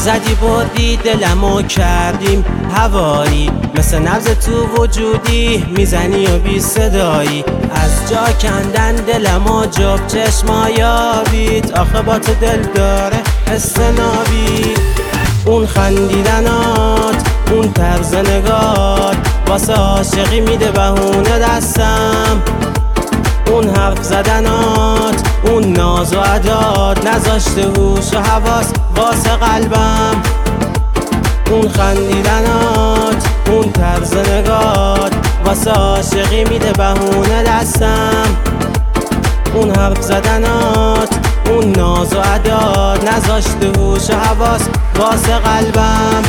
زدی بردی دلمو کردیم هوایی، مثل نبض تو وجودی میزنی و بی صدایی. از جا کندن دلمو جب چشمایابید، آخه با تو دل داره استنابید. اون خندیدنات، اون طرز نگات، واسه عاشقی میده بهونه دستم. اون حرف زدنات، اون ناز و عدات، نذاشته هوش و حواس واسه قلبم. اون خندیدنات، اون طرز نگات، واسه عاشقی میده بهونه دستم. اون حرف زدنات، اون ناز و عدات، نذاشته هوش و حواس واسه قلبم.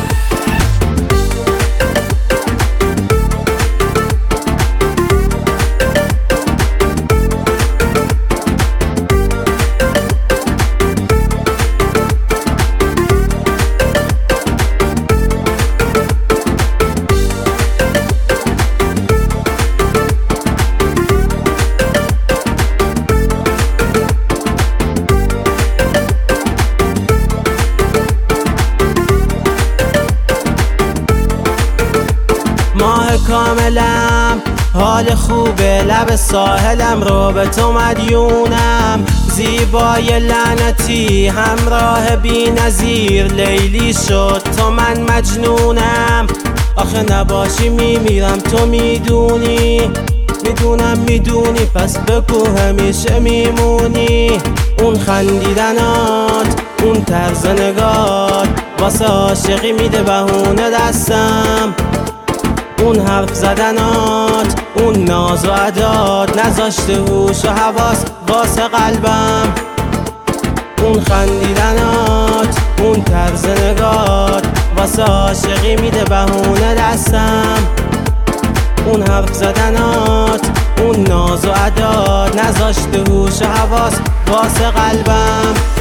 ماه کاملم، حال خوبه، لب ساحلم رو به تو مدیونم. زیبای لعنتی، همراه بی نظیر، لیلی شد تو من مجنونم. آخه نباشی میمیرم، تو میدونی، میدونم میدونی، پس بگو همیشه میمونی. اون خندیدنات، اون طرز نگات، واسه عاشقی میده بهونه دستم. اون حرف زدنات، اون ناز و عدات، نذاشته هوش و حواس واسه قلبم. اون خندیدنات، اون طرز نگات، واسه عاشقی میده بهونه دستم. اون حرف زدنات، اون ناز و عدات، نذاشته هوش و حواس واسه قلبم.